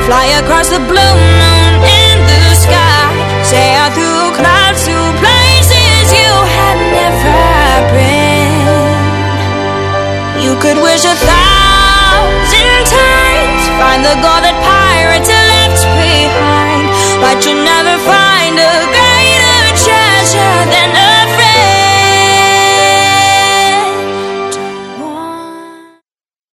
Fly across the blue moon in the sky, sail through clouds to places you had never been. You could wish 1,000 times, find the gold that pirates left behind, but you'll never find a girl